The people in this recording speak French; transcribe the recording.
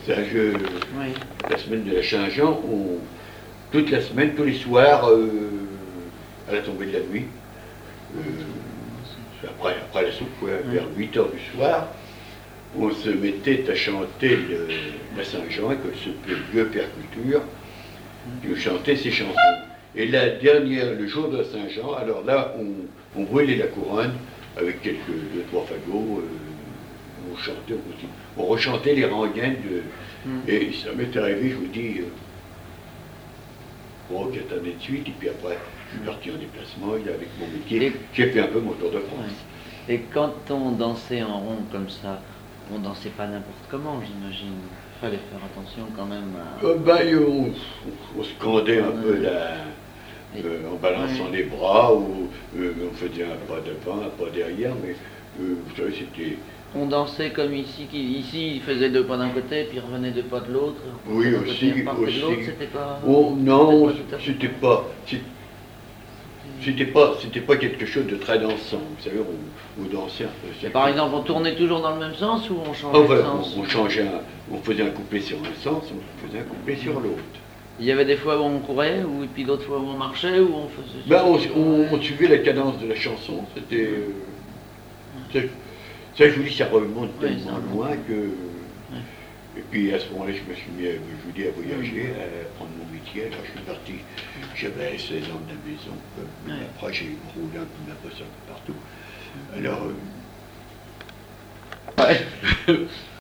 C'est un jeu, Oui. la semaine de la Saint-Jean, toute la semaine, tous les soirs, à la tombée de la nuit, après la soupe, vers 8 heures du soir, on se mettait à chanter la Saint-Jean avec ce vieux percuture qui nous chantait ses chansons. Et le jour de la Saint-Jean, alors là, on brûlait la couronne avec deux, trois fagots, on chantait, on rechantait les rengaines et ça m'est arrivé, je vous dis, 3 ou 4 années de suite, et puis après, je suis parti en déplacement, avec mon métier, j'ai fait un peu mon tour de France. Et quand on dansait en rond comme ça, on dansait pas n'importe comment, j'imagine. Il fallait faire attention quand même à... On scandait un peu en balançant les bras, ou on faisait un pas devant, un pas derrière, mais vous savez, c'était... On dansait comme ici, il faisait 2 pas d'un côté, puis il revenait 2 pas de l'autre. Oui, aussi. C'était pas... Oh, non, c'était pas quelque chose de très dansant. Vous savez, on dansait un peu. Et par exemple, on tournait toujours dans le même sens ou on changeait de sens? On faisait un couplet sur un sens, on faisait un couplet sur l'autre. Il y avait des fois où on courait, et puis d'autres fois où on marchait, où on faisait... Ben, on suivait la cadence de la chanson. C'était... ça, je vous dis, ça remonte tellement loin que... Et puis à ce moment-là, je me suis mis, je vous dis, à voyager, à prendre mon métier. Alors je suis parti, j'avais 16 ans de la maison. Après, j'ai roulé un peu n'importe partout. Alors...